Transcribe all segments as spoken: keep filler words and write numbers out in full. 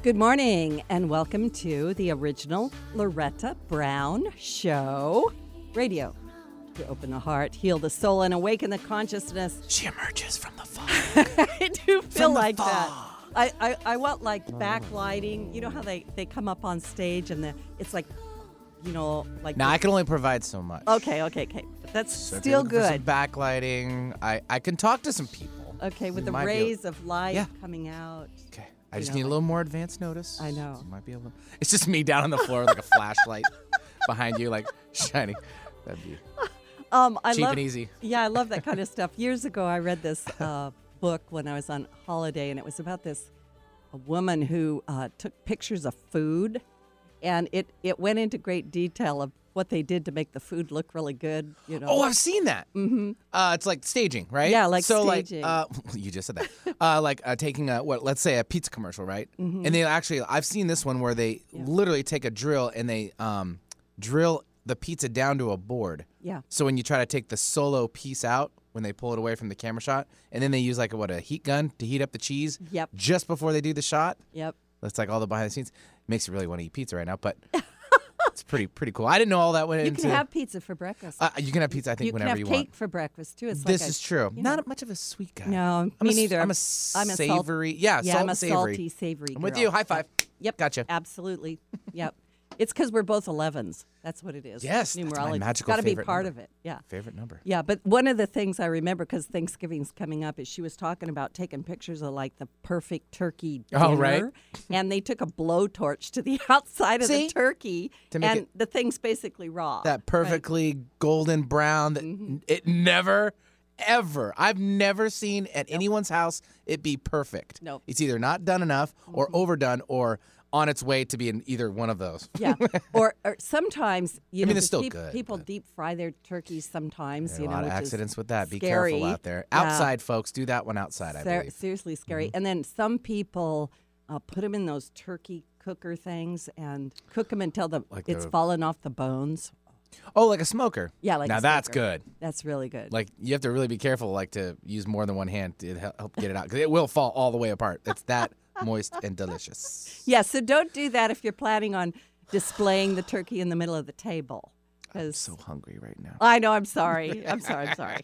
Good morning, and welcome to the original Loretta Brown Show. Radio to open the heart, heal the soul, and awaken the consciousness. She emerges from the fog. I do feel From the like that. fog. I, I, I want like backlighting. You know how they, they come up on stage and the, it's like, you know, like. Now, I can only provide so much. Okay, okay, okay. But that's So if still you're looking for some good. backlighting. I, I can talk to some people. Okay, with We the might be rays of light Yeah. coming out. Okay. I You just know, need a like- little more advance notice. I know. So you might be able to. It's just me down on the floor with like a flashlight behind you, like shining. That'd be Um, I cheap love, and easy. Yeah, I love that kind of stuff. Years ago, I read this uh, book when I was on holiday, and it was about this a woman who uh, took pictures of food, and it, it went into great detail of what they did to make the food look really good. You know. Oh, I've seen that. Mm-hmm. Uh, it's like staging, right? Yeah, like so staging. like uh, you just said that. uh, like uh, taking a what? Let's say a pizza commercial, right? Mm-hmm. And they actually, I've seen this one where they literally take a drill and they um, drill the pizza down to a board. Yeah. So when you try to take the solo piece out, when they pull it away from the camera shot, and then they use like a, what a heat gun to heat up the cheese. Yep. Just before they do the shot. Yep. That's like all the behind the scenes. Makes you really want to eat pizza right now, but it's pretty pretty cool. I didn't know all that went You into. can have pizza for breakfast. uh, you can have pizza. I think you can whenever have you cake want. for breakfast too. It's This like a- is true. you Not know. much of a sweet guy. No, I'm me a, s- neither. I'm a I'm a salt- savory. yeah, Yeah, salt I'm a and savory. salty, savory. I'm with girl. you. High five. Yep. Gotcha. Absolutely. Yep. It's because we're both elevens. That's what it is. Yes, that's my Numerology. magical Got to be favorite part number. of it. Yeah. Favorite number. Yeah, but one of the things I remember, because Thanksgiving's coming up, is she was talking about taking pictures of like the perfect turkey dinner. Oh, right. And they took a blowtorch to the outside of See? the turkey, To make and it- the thing's basically raw. That perfectly golden brown that Mm-hmm. it never, ever, I've never seen at anyone's house it be perfect. Nope. It's either not done enough or overdone or on its way to being either one of those. Yeah, or, or sometimes you I know mean, it's 'cause still peop- good, people but- deep fry their turkeys sometimes. There You are a know, lot of which is accidents with that. Be scary. careful out there. Yeah. Outside, folks, do that one outside, I Ser- believe. seriously scary. Mm-hmm. And then some people uh, put them in those turkey cooker things and cook them until the Like it's the- fallen off the bones. Oh, like a smoker. Yeah, like now a that's smoker. good. That's really good. Like you have to really be careful, like to use more than one hand to hel- help get it out because it will fall all the way apart. It's that moist and delicious. Yeah, so don't do that if you're planning on displaying the turkey in the middle of the table. I'm 'Cause- so hungry right now. I know. I'm sorry. I'm sorry. I'm sorry.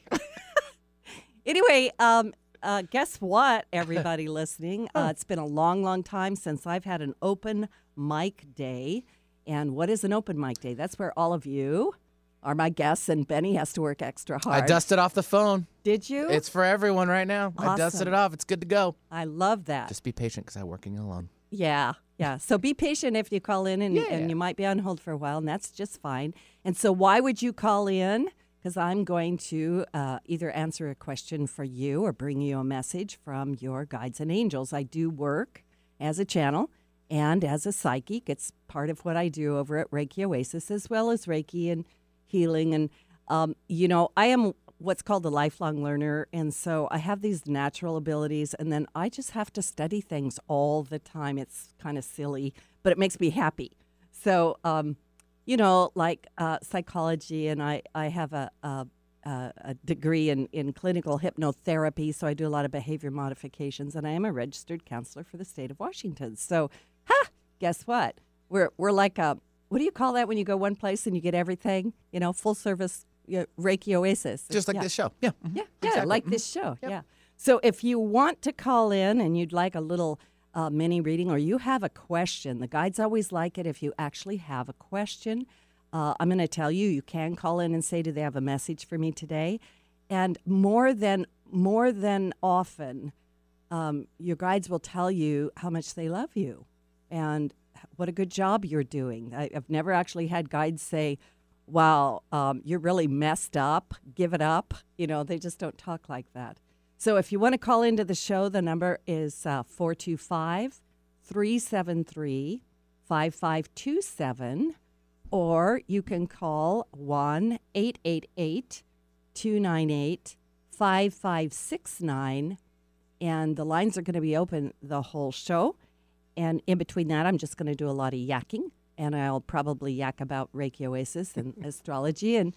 Anyway, um, uh, guess what, everybody listening? Uh, it's been a long, long time since I've had an open mic day. And what is an open mic day? That's where all of you are my guests, and Benny has to work extra hard. I dusted off the phone. Did you? It's for everyone right now. I dusted Awesome. it off. It's good to go. I love that. Just be patient because I'm working alone. Yeah, yeah. So be patient if you call in, and, Yeah. and you might be on hold for a while, and that's just fine. And so why would you call in? Because I'm going to uh, either answer a question for you or bring you a message from your guides and angels. I do work as a channel and as a psychic. It's part of what I do over at Reiki Oasis, as well as Reiki and healing. And, um, you know, I am what's called a lifelong learner. And so I have these natural abilities, and then I just have to study things all the time. It's kind of silly, but it makes me happy. So, um, you know, like uh, psychology, and I, I have a, a, a a degree in, in clinical hypnotherapy, so I do a lot of behavior modifications, and I am a registered counselor for the state of Washington. So, ha, guess what? We're we're like a, what do you call that when you go one place and you get everything? You know, full service you know, Reiki Oasis. Just like Yeah. this show. Yeah. mhm. Yeah, yeah, Exactly. like this show. Yeah. So if you want to call in and you'd like a little uh, mini reading, or you have a question, the guides always like it if you actually have a question. Uh, I'm going to tell you, you can call in and say, do they have a message for me today? And more than more than often, um, your guides will tell you how much they love you and what a good job you're doing. I, I've never actually had guides say, wow, um, you're really messed up, give it up. You know, they just don't talk like that. So if you want to call into the show, the number is uh, four two five, three seven three, five five two seven, or you can call one eight eight eight, two nine eight, five five six nine, and the lines are going to be open the whole show. And in between that, I'm just going to do a lot of yakking, and I'll probably yak about Reiki Oasis and astrology and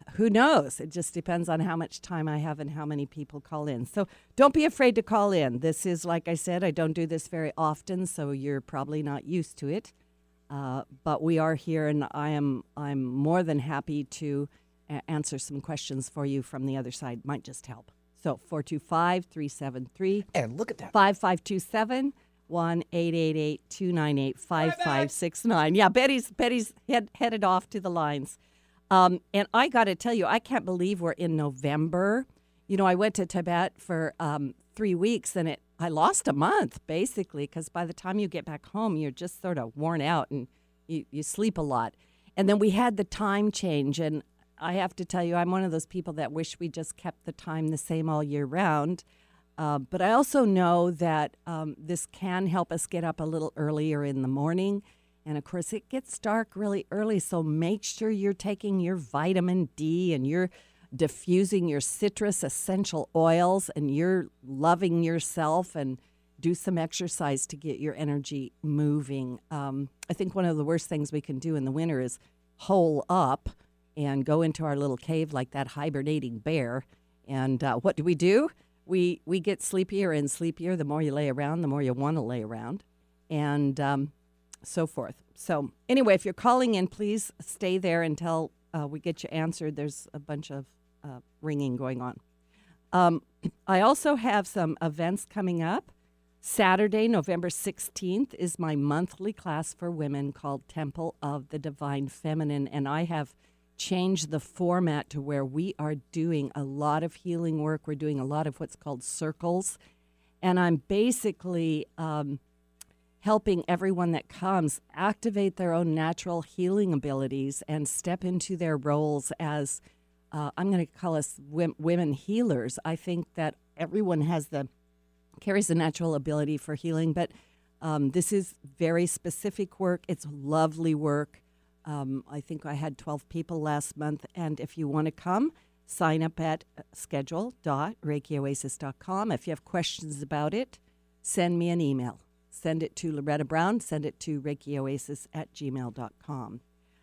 who knows? It just depends on how much time I have and how many people call in. So don't be afraid to call in. This is, like I said, I don't do this very often, so you're probably not used to it. Uh, but we are here, and I am I'm more than happy to a- answer some questions for you from the other side. Might just help. So four two five, three seven three, And look at that. five five two seven, one eight eight eight, two nine eight, five five six nine. Yeah, Betty's Betty's head, headed off to the lines. Um, and I got to tell you, I can't believe we're in November. You know, I went to Tibet for um, three weeks, and it I lost a month, basically, because by the time you get back home, you're just sort of worn out, and you, you sleep a lot. And then we had the time change, and I have to tell you, I'm one of those people that wish we just kept the time the same all year round. Uh, but I also know that um, this can help us get up a little earlier in the morning. And, of course, it gets dark really early, so make sure you're taking your vitamin D and you're diffusing your citrus essential oils and you're loving yourself, and do some exercise to get your energy moving. Um, I think one of the worst things we can do in the winter is hole up and go into our little cave like that hibernating bear. And uh, what do we do? We we get sleepier and sleepier. The more you lay around, the more you want to lay around, and um, so forth. So anyway, if you're calling in, please stay there until uh, we get you answered. There's a bunch of uh, ringing going on. Um, I also have some events coming up. Saturday, November sixteenth, is my monthly class for women called Temple of the Divine Feminine, and I have changed the format to where we are doing a lot of healing work. We're doing a lot of what's called circles, and I'm basically um, helping everyone that comes activate their own natural healing abilities and step into their roles as, uh, I'm going to call us w- women healers. I think that everyone has the, carries the natural ability for healing, but um, this is very specific work. It's lovely work. Um, I think I had twelve people last month, and if you want to come, sign up at schedule dot reiki oasis dot com. If you have questions about it, send me an email. Send it to Loretta Brown. Send it to reiki oasis at gmail dot com.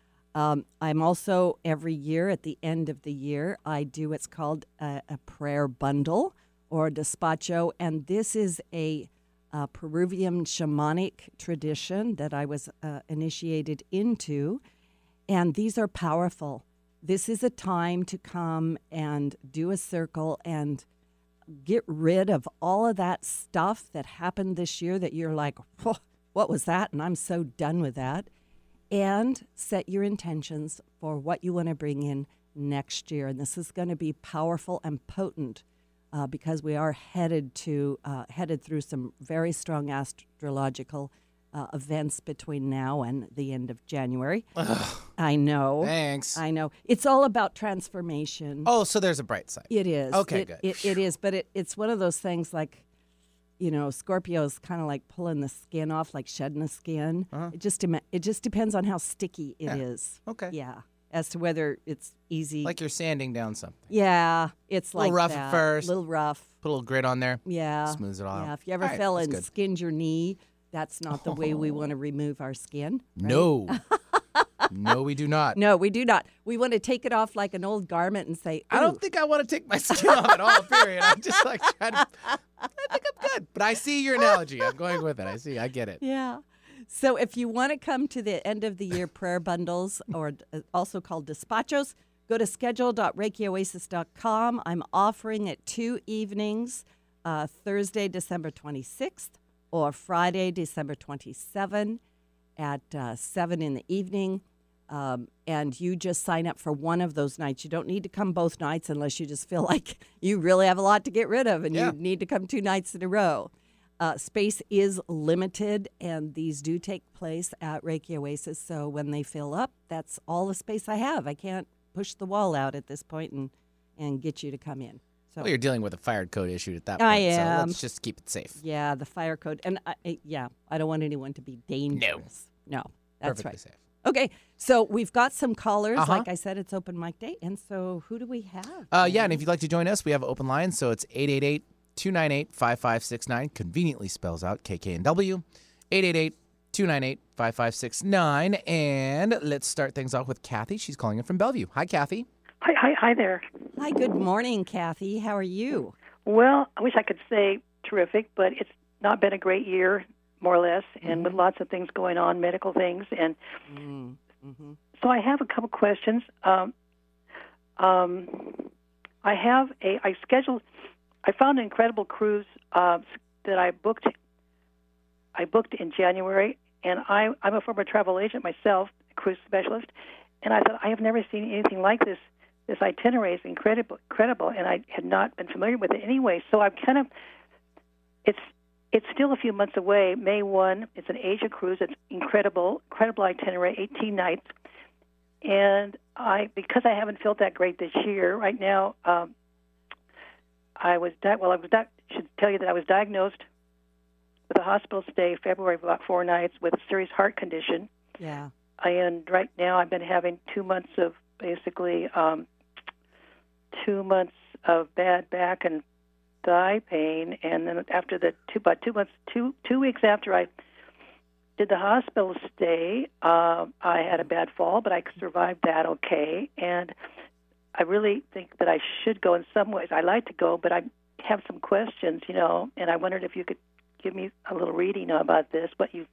Um, I'm also, every year at the end of the year, I do what's called a, a prayer bundle or despacho, and this is a uh, Peruvian shamanic tradition that I was uh, initiated into. And these are powerful. This is a time to come and do a circle and get rid of all of that stuff that happened this year that you're like, what was that? And I'm so done with that. And set your intentions for what you want to bring in next year. And this is going to be powerful and potent uh, because we are headed to uh, headed through some very strong astrological Uh, events between now and the end of January. Ugh, I know. thanks. I know. It's all about transformation. Oh, so there's a bright side. It is. Okay, it, good. It, it is, but it, it's one of those things like, you know, Scorpio's kind of like pulling the skin off, like shedding the skin. Uh-huh. It just dem- it just depends on how sticky it Yeah. is. Okay. Yeah. As to whether it's easy. Like you're sanding down something. yeah, it's A little like rough that. at first. A little rough. Put a little grit on there. Yeah. Smooths it all Yeah. out. If you ever All right, fell that's and good. skinned your knee, that's not the way we want to remove our skin. right? No. No, we do not. No, we do not. We want to take it off like an old garment and say, I "Ooh." don't think I want to take my skin off at all, period. I'm just like trying to, I think I'm good. But I see your analogy. I'm going with it. I see. I get it. Yeah. So if you want to come to the end of the year prayer bundles, or uh, also called despachos, go to schedule dot reiki oasis dot com. I'm offering it two evenings, uh, Thursday, December twenty-sixth, or Friday, December twenty-seventh at uh, seven in the evening. Um, and you just sign up for one of those nights. You don't need to come both nights unless you just feel like you really have a lot to get rid of and Yeah. you need to come two nights in a row. Uh, space is limited, and these do take place at Reiki Oasis. So when they fill up, that's all the space I have. I can't push the wall out at this point and, and get you to come in. So Well, you're dealing with a fire code issue at that point. I am. So let's just keep it safe. yeah, the fire code. And I, I- yeah, I don't want anyone to be dangerous. No, that's Perfectly right. safe. Okay, so we've got some callers. Uh-huh. Like I said, it's open mic day. And so who do we have? Uh, yeah, and if you'd like to join us, we have an open line. So it's eight eight eight, two nine eight, five five six nine. Conveniently spells out K K N W. eight eight eight, two nine eight, five five six nine. And let's start things off with Kathy. She's calling in from Bellevue. Hi, Kathy. Hi, hi, hi there. Hi, good morning, Kathy. How are you? Well, I wish I could say terrific, but it's not been a great year, more or less, and with lots of things going on, medical things. And Mm-hmm. so I have a couple questions. Um, um, I have a, I scheduled, I found an incredible cruise uh, that I booked. I booked in January, and I, I'm a former travel agent myself, a cruise specialist, and I thought, I have never seen anything like this. This itinerary is incredible, incredible, and I had not been familiar with it anyway. So I'm kind of, it's it's still a few months away. May first, it's an Asia cruise. It's incredible, incredible itinerary, eighteen nights. And I, because I haven't felt that great this year, right now, um, I was, di- well, I was di- should tell you that I was diagnosed with a hospital stay February for about four nights with a serious heart condition. Yeah. And right now I've been having two months of basically um, two months of bad back and thigh pain, and then after the two, about two months, two two weeks after I did the hospital stay, uh, I had a bad fall, but I survived that okay. And I really think that I should go in some ways. I like to go, but I have some questions, you know, and I wondered if you could give me a little reading about this. What you?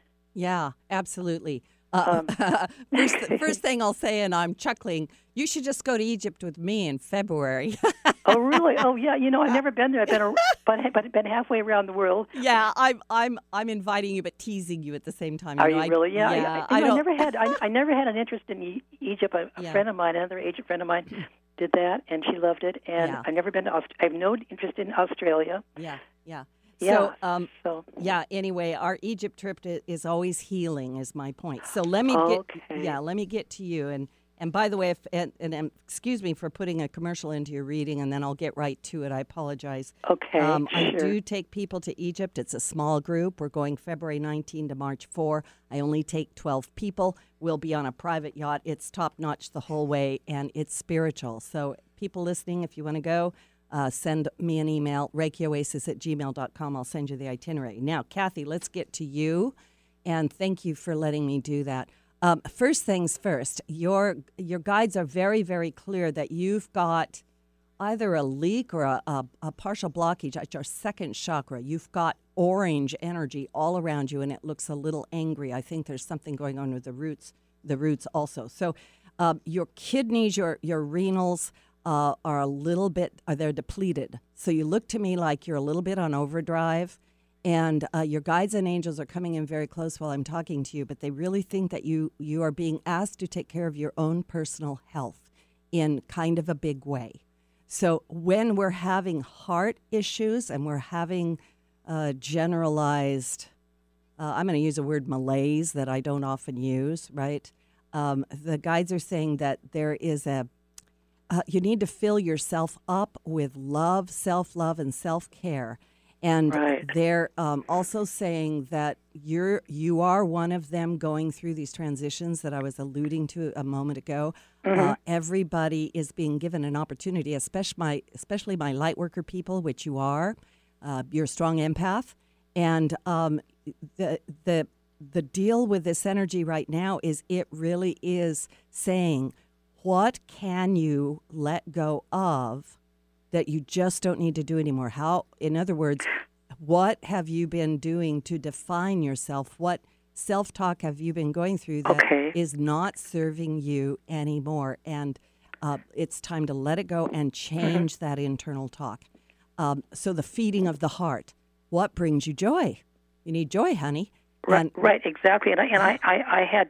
Yeah, absolutely. Uh, Um, first, first thing I'll say, and I'm chuckling, you should just go to Egypt with me in February. Oh, really? Oh, yeah. You know, I've never been there. I've been, a, but but been halfway around the world. Yeah, I'm I'm I'm inviting you, but teasing you at the same time. Are know, you I- really? Yeah. yeah. I, I you know, I don't. never had. I, I never had an interest in e- Egypt. A, a Yeah. friend of mine, another agent friend of mine, did that, and she loved it. And Yeah. I've never been to. Aust- I have no interest in Australia. Yeah, yeah. Yeah. So, um, So. yeah. Anyway, our Egypt trip i- is always healing, is my point. So let me Okay. get. Yeah, let me get to you. And and by the way, if and, and, and excuse me for putting a commercial into your reading, and then I'll get right to it. I apologize. Okay. Um, I sure. do take people to Egypt. It's a small group. We're going February nineteenth to March fourth. I only take twelve people. We'll be on a private yacht. It's top notch the whole way, and it's spiritual. So, people listening, if you want to go, uh, send me an email, reikioasis at gmail dot com. I'll send you the itinerary. Now, Kathy, let's get to you, and thank you for letting me do that. Um, first things first, your your guides are very, very clear that you've got either a leak or a, a, a partial blockage at your second chakra. You've got orange energy all around you, and it looks a little angry. I think there's something going on with the roots, the roots also. So um, your kidneys, your your renals uh, are a little bit, uh, they're depleted. So you look to me like you're a little bit on overdrive. And uh, your guides and angels are coming in very close while I'm talking to you, but they really think that you you are being asked to take care of your own personal health in kind of a big way. So when we're having heart issues and we're having uh, generalized, uh, I'm going to use a word malaise that I don't often use, right? Um, the guides are saying that there is a, uh, you need to fill yourself up with love, self-love, and self-care. And Right. they're um, also saying that you're you are one of them going through these transitions that I was alluding to a moment ago. Uh, everybody is being given an opportunity, especially my especially my light worker people, which you are. Uh, you're a strong empath, and um, the the the deal with this energy right now is it really is saying, what can you let go of that you just don't need to do anymore? How, in other words, what have you been doing to define yourself? What self-talk have you been going through that Okay. is not serving you anymore? And uh, it's time to let it go and change that internal talk. Um, so the feeding of the heart. What brings you joy? You need joy, honey. Right. And Right. Exactly. And I and I, I, I had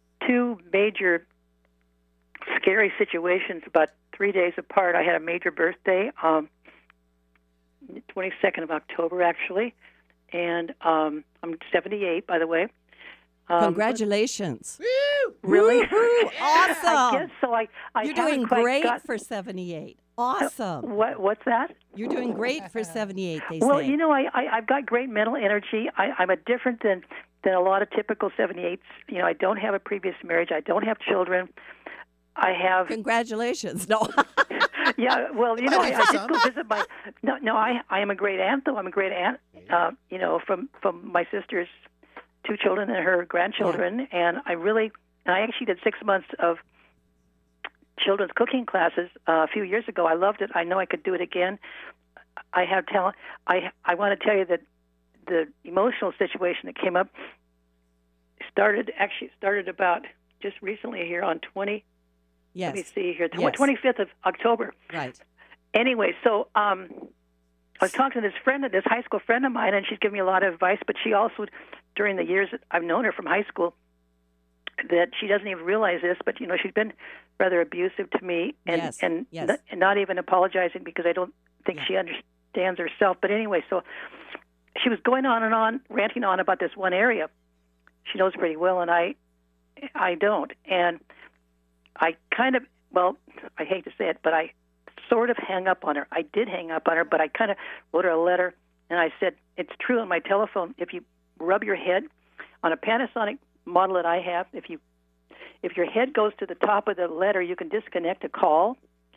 two major scary situations about three days apart. I had a major birthday, um, twenty-second of October, actually, and um, I'm seventy-eight, by the way. Um, congratulations. Really? Woo-hoo, awesome. I guess so. I, I You're haven't doing quite great got- for seventy-eight. Awesome. What? What's that? You're doing great for seventy-eight, they Well, say. you know, I, I I've got great mental energy. I, I'm a different than than a lot of typical seventy-eights. You know, I don't have a previous marriage. I don't have children. I have. Congratulations. No. Yeah, well, you know, I, I think I for did some. go visit my. No, no, I I am a great aunt, though. I'm a great aunt. Uh, you know, from from my sister's two children and her grandchildren, and I really, and I actually did six months of children's cooking classes uh, a few years ago. I loved it. I know I could do it again. I have talent. I I want to tell you that the emotional situation that came up started actually started about just recently here on twenty. Yes. Let me see here, Yes. twenty-fifth of October. Right. Anyway, so um, I was talking to this friend, this high school friend of mine, and she's giving me a lot of advice. But she also, during the years that I've known her from high school, that she doesn't even realize this, but you know, she's been rather abusive to me, and Yes. and, Yes. Not, and not even apologizing because I don't think Yeah. she understands herself. But anyway, so she was going on and on, ranting on about this one area she knows pretty well, and I, I don't, and I kind of, well, I hate to say it, but I sort of hang up on her. I did hang up on her, but I kind of wrote her a letter, and I said, it's true on my telephone, if you rub your head on a Panasonic model that I have, if you if your head goes to the top of the letter, you can disconnect a call.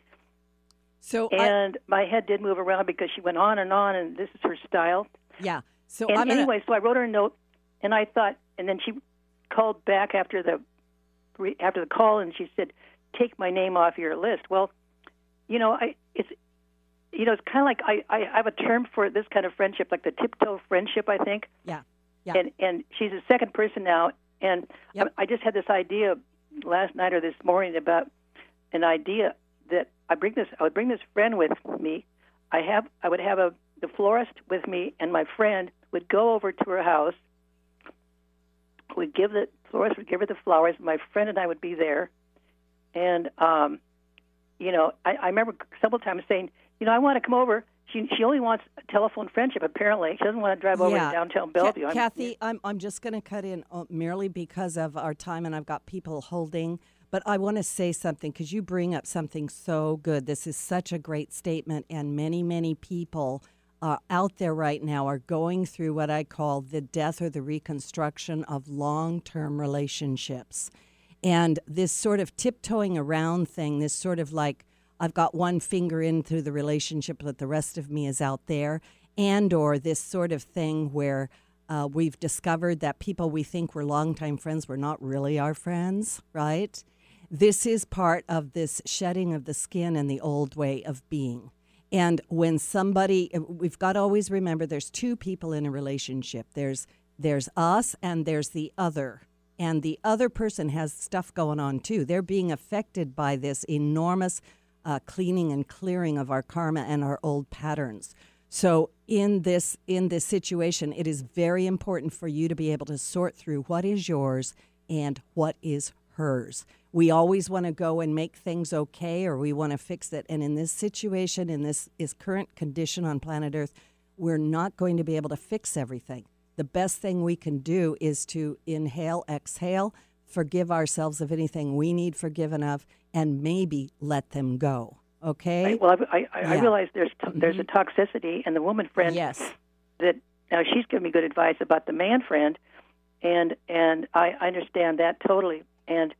So And I, my head did move around because she went on and on, and this is her style. yeah. So And I'm gonna, anyway, so I wrote her a note, and I thought, and then she called back after the after the call, and she said, "Take my name off your list." Well, you know, I it's you know, it's kind of like I, I have a term for this kind of friendship, like the tiptoe friendship, I think. yeah. Yeah. And and she's the second person now, and Yep. I, I just had this idea last night or this morning about an idea that I bring this I would bring this friend with me. I have I would have a the florist with me, and my friend would go over to her house. Would give the florist would give her the flowers. My friend and I would be there, and um, you know, I, I remember several times saying, you know, I want to come over. She she only wants a telephone friendship. Apparently, she doesn't want to drive over Yeah. to downtown Ca- Bellevue. I'm- Kathy, I'm I'm just going to cut in uh, merely because of our time, and I've got people holding. But I want to say something because you bring up something so good. This is such a great statement, and many many people uh, out there right now are going through what I call the death or the reconstruction of long-term relationships, and this sort of tiptoeing around thing. This sort of like, I've got one finger into the relationship, but the rest of me is out there. And or this sort of thing where uh, we've discovered that people we think were longtime friends were not really our friends, right? This is part of this shedding of the skin and the old way of being. And when somebody, we've got to always remember there's two people in a relationship. There's there's us and there's the other. And the other person has stuff going on too. They're being affected by this enormous Uh, cleaning and clearing of our karma and our old patterns. So in this in this situation, it is very important for you to be able to sort through what is yours and what is hers. We always want to go and make things okay, or we want to fix it. And in this situation, in this is current condition on planet Earth, we're not going to be able to fix everything. The best thing we can do is to inhale, exhale, forgive ourselves of anything we need forgiven of, and maybe let them go. Okay? I, well, I, I, I Yeah. realize there's t- there's a toxicity, and the woman friend Yes. that now she's giving me good advice about the man friend, and and I, I understand that totally. And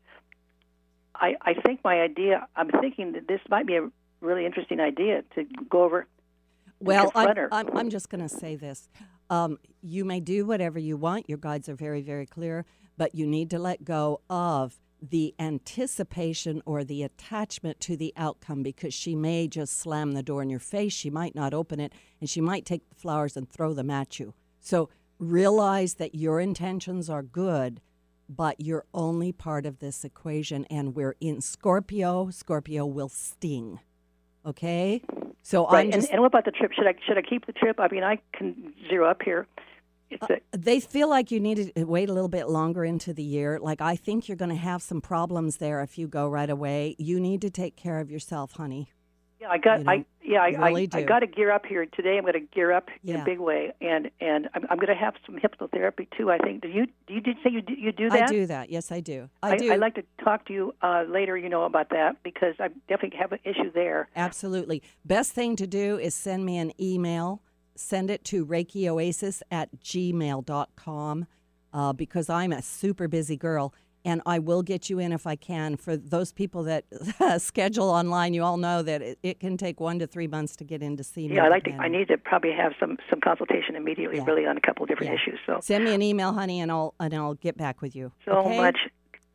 I I think my idea, I'm thinking that this might be a really interesting idea to go over. and Well, I'm, confront her. I'm, I'm just going to say this. Um, you may do whatever you want. Your guides are very, very clear. But you need to let go of the anticipation or the attachment to the outcome, because she may just slam the door in your face. She might not open it, and she might take the flowers and throw them at you. So realize that your intentions are good, but you're only part of this equation, and we're in Scorpio. Scorpio will sting. Okay? So right. I'm just... and, and what about the trip? Should I should I keep the trip? I mean, I can zero up here. It's a, They feel like you need to wait a little bit longer into the year. Like, I think you're going to have some problems there if you go right away. You need to take care of yourself, honey. yeah, I got you know, I yeah I really I, I do. got to gear up here today. I'm going to gear up in Yeah. a big way, and and I'm, I'm going to have some hypnotherapy too. I think. Do you do you did say you do, you do that? I do that. Yes, I do. I, do. I'd like to talk to you uh, later, you know, about that, because I definitely have an issue there. Absolutely. Best thing to do is send me an email. Send it to reiki oasis at gmail dot com uh, because I'm a super busy girl, and I will get you in if I can. For those people that schedule online, you all know that it, it can take one to three months to get in to see me. Yeah, I like to. I depending. need to probably have some, some consultation immediately, Yeah. really, on a couple of different Yeah. issues. So Send me an email, honey, and I'll and I'll get back with you. so okay? much.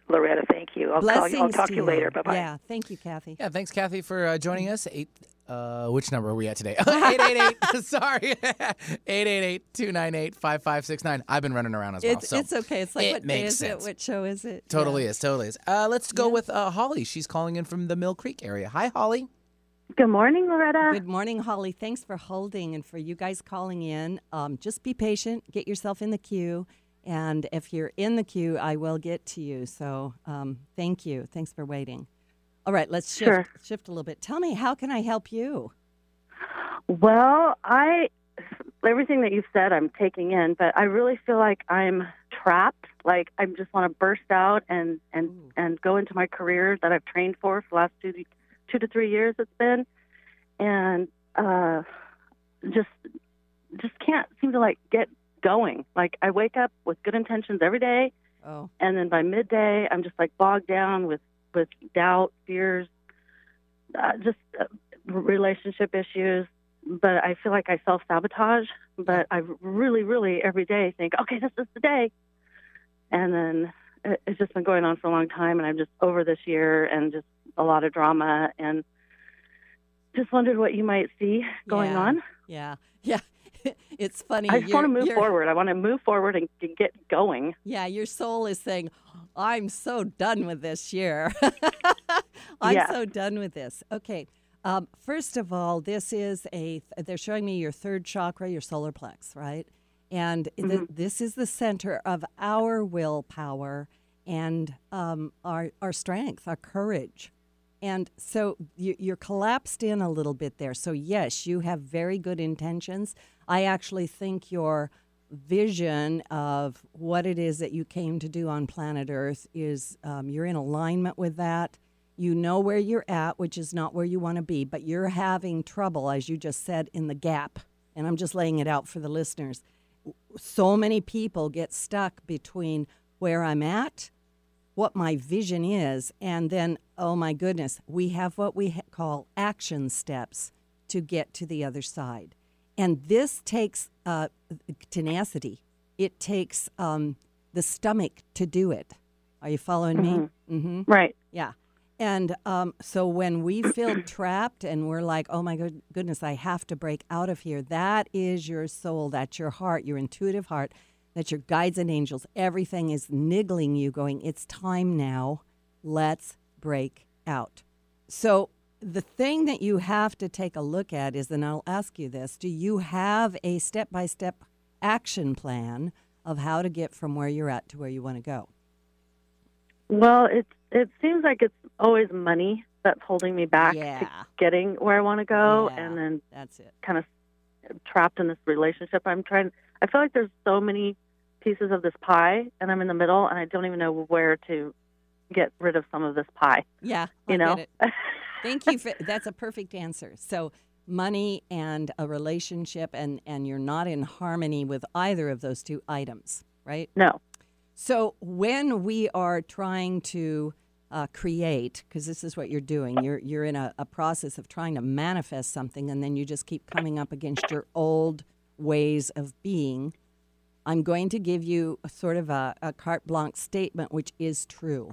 Loretta. Thank you. I'll, call you. I'll Blessings talk to to you later. Bye-bye. Yeah, thank you, Kathy. Yeah, thanks, Kathy, for uh, joining us. Eight, uh, which number are we at today? eight eight eight, sorry, eight eight eight, two nine eight, five five six nine. I've been running around as well. It's, so it's okay. It's like, it what day makes is sense. it? What show is it? Totally Yeah. is, totally is. Uh, let's go Yeah. with uh, Holly. She's calling in from the Mill Creek area. Hi, Holly. Good morning, Loretta. Good morning, Holly. Thanks for holding and for you guys calling in. Um, just be patient. Get yourself in the queue. And if you're in the queue, I will get to you. So um, thank you. Thanks for waiting. All right, let's shift, Sure. shift a little bit. Tell me, how can I help you? Well, I everything that you've said I'm taking in, but I really feel like I'm trapped. Like I just want to burst out and and Ooh. and go into my career that I've trained for for the last two two to three years it's been, and uh, just just can't seem to like get going. Like I wake up with good intentions every day, Oh, and then by midday I'm just like bogged down with with doubt, fears, uh, just uh, relationship issues. But I feel like I self-sabotage, but I really, really every day think, okay, this is the day. And then it- it's just been going on for a long time, and I'm just over this year and just a lot of drama, and just wondered what you might see going yeah. on. Yeah, yeah. It's funny. I just want to You're- move you're- forward. I want to move forward and g- get going. Yeah, your soul is saying, I'm so done with this year. I'm Yeah. so done with this. Okay. Um, first of all, this is a, they're showing me your third chakra, your solar plex, right? And th- this is the center of our willpower and um, our, our strength, our courage. And so you, you're collapsed in a little bit there. So, yes, you have very good intentions. I actually think your vision of what it is that you came to do on planet Earth is um, you're in alignment with that. You know where you're at, which is not where you want to be, but you're having trouble, as you just said, in the gap. And I'm just laying it out for the listeners. So many people get stuck between where I'm at, what my vision is, and then, oh my goodness, we have what we ha- call action steps to get to the other side. And this takes uh, tenacity. It takes um, the stomach to do it. Are you following me? Mm-hmm. Right. Yeah. And um, so when we feel trapped and we're like, oh my good- goodness, I have to break out of here, that is your soul, that's your heart, your intuitive heart, that's your guides and angels. Everything is niggling you, going, it's time now. Let's break out. So the thing that you have to take a look at is, and I'll ask you this, do you have a step-by-step action plan of how to get from where you're at to where you want to go? Well, it it seems like it's always money that's holding me back Yeah. to getting where I want to go, Yeah. and then That's it. kind of trapped in this relationship. I'm trying. I feel like there's so many pieces of this pie, and I'm in the middle, and I don't even know where to get rid of some of this pie. Yeah, You I know. get it. Thank you for that's a perfect answer. So money and a relationship, and and you're not in harmony with either of those two items, right? No. So when we are trying to uh, create, because this is what you're doing, you're you're in a, a process of trying to manifest something, and then you just keep coming up against your old ways of being. I'm going to give you a sort of a, a carte blanche statement, which is true.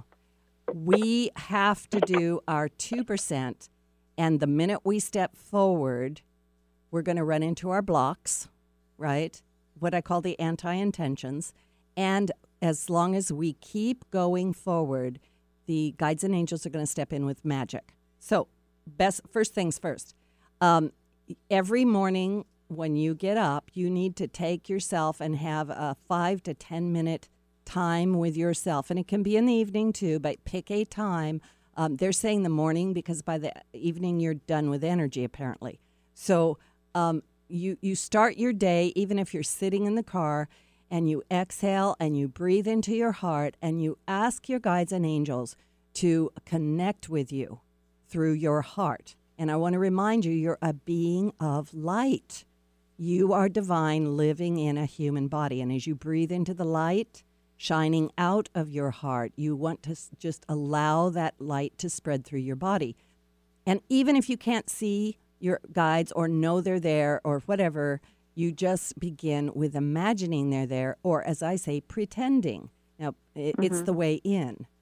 We have to do our two percent, and the minute we step forward, we're going to run into our blocks, right? What I call the anti-intentions. And as long as we keep going forward, the guides and angels are going to step in with magic. So, best first things first. Um, every morning when you get up, you need to take yourself and have a five to ten minute time with yourself, and it can be in the evening too. But pick a time. Um, they're saying the morning because by the evening you're done with energy, apparently. So um, you you start your day, even if you're sitting in the car, and you exhale and you breathe into your heart and you ask your guides and angels to connect with you through your heart. And I want to remind you, you're a being of light. You are divine living in a human body. And as you breathe into the light shining out of your heart, you want to s- just allow that light to spread through your body. And even if you can't see your guides or know they're there or whatever, you just begin with imagining they're there, or as I say, pretending. Now, it, it's the way in.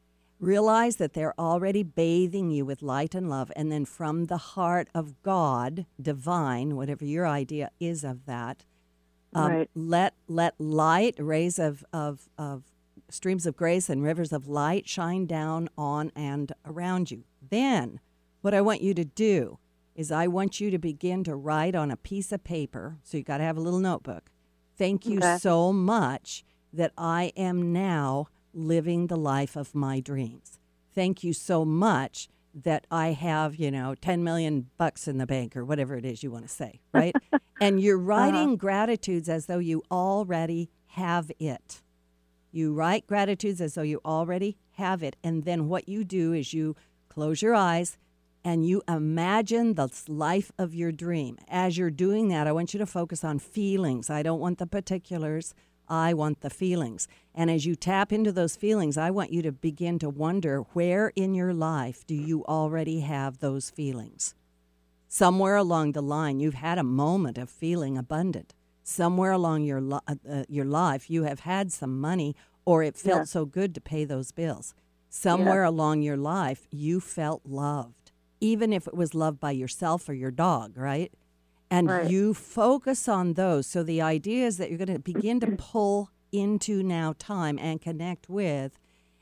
Realize that they're already bathing you with light and love. And then from the heart of God, divine, whatever your idea is of that, um, Right. let let light, rays of, of, of streams of grace and rivers of light shine down on and around you. Then what I want you to do is I want you to begin to write on a piece of paper. So you got to have a little notebook. Thank you Okay. so much that I am now living the life of my dreams. Thank you so much that I have, you know, ten million bucks in the bank or whatever it is you want to say, right? And you're writing Uh-huh. gratitudes as though you already have it. You write gratitudes as though you already have it. And then what you do is you close your eyes and you imagine the life of your dream. As you're doing that, I want you to focus on feelings. I don't want the particulars. I want the feelings. And as you tap into those feelings, I want you to begin to wonder, where in your life do you already have those feelings? Somewhere along the line, you've had a moment of feeling abundant. Somewhere along your li- uh, your life, you have had some money, or it felt Yeah. so good to pay those bills. Somewhere along your life, you felt loved, even if it was loved by yourself or your dog, right? And Right. you focus on those. So the idea is that you're going to begin to pull into now time and connect with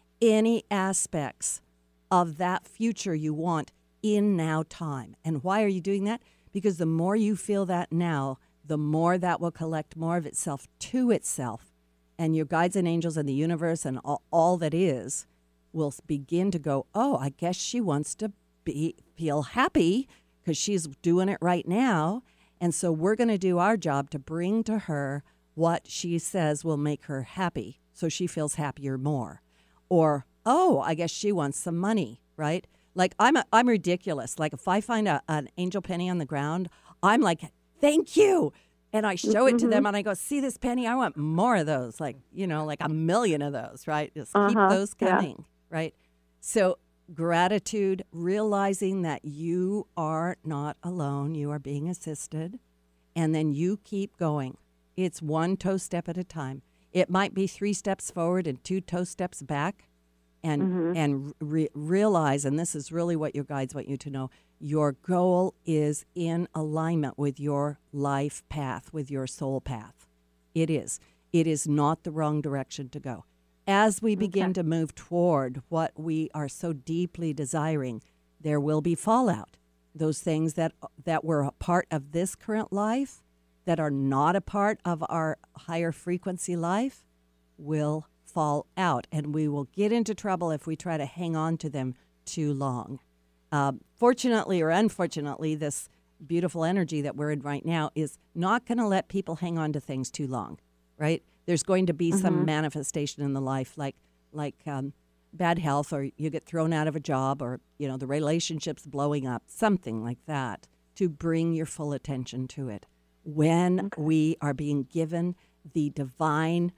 any aspects of that future you want in now time. And why are you doing that? Because the more you feel that now, the more that will collect more of itself to itself. And your guides and angels and the universe and all, all that is will begin to go, oh, I guess she wants to be feel happy because she's doing it right now. And so we're going to do our job to bring to her what she says will make her happy, so she feels happier more. Or, oh, I guess she wants some money, right? Like I'm a, I'm ridiculous. Like if I find a, an angel penny on the ground, I'm like, thank you. And I show it to them and I go, see this penny? I want more of those. Like, you know, like a million of those, right? Just keep Uh-huh, those yeah. coming, right? So gratitude, realizing that you are not alone, you are being assisted, and then you keep going. It's one toe step at a time. It might be three steps forward and two toe steps back, and Mhm. and re- realize, and this is really what your guides want you to know, your goal is in alignment with your life path, with your soul path. It is. It is not the wrong direction to go. As we begin Okay. to move toward what we are so deeply desiring, there will be fallout. Those things that that were a part of this current life, that are not a part of our higher frequency life, will fall out. And we will get into trouble if we try to hang on to them too long. Uh, fortunately or unfortunately, this beautiful energy that we're in right now is not going to let people hang on to things too long, right? There's going to be some manifestation in the life, like like um, bad health, or you get thrown out of a job, or you know the relationship's blowing up, something like that, to bring your full attention to it. When we are being given the divine